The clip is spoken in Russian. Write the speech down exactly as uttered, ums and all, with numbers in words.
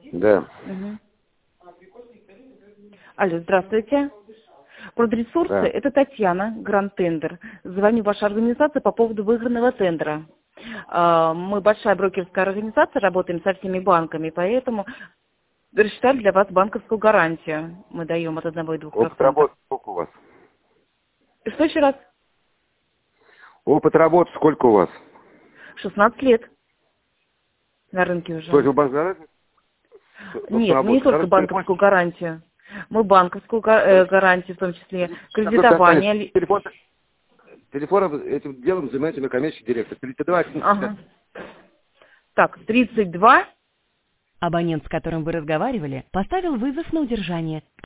Да. Угу. Алло, здравствуйте. Продресурсы, Да. это Татьяна, Гранд Тендер. Звоню в вашу организацию по поводу выигранного тендера. А, Мы большая брокерская организация, работаем со всеми банками, поэтому рассчитали для вас банковскую гарантию. Мы даем от одного и двух Опыт процентов. работы сколько у вас? Что еще раз? Опыт работы сколько у вас? шестнадцать лет на рынке уже. То есть вы банк Нет, мы не только банковскую гарантию. Мы банковскую га- э, гарантию, в том числе кредитование. ли- Телефон, телефоном этим делом занимается мой коммерческий директор. Передавайте. Ага. Так, тридцать два. Абонент, с которым вы разговаривали, поставил вызов на удержание.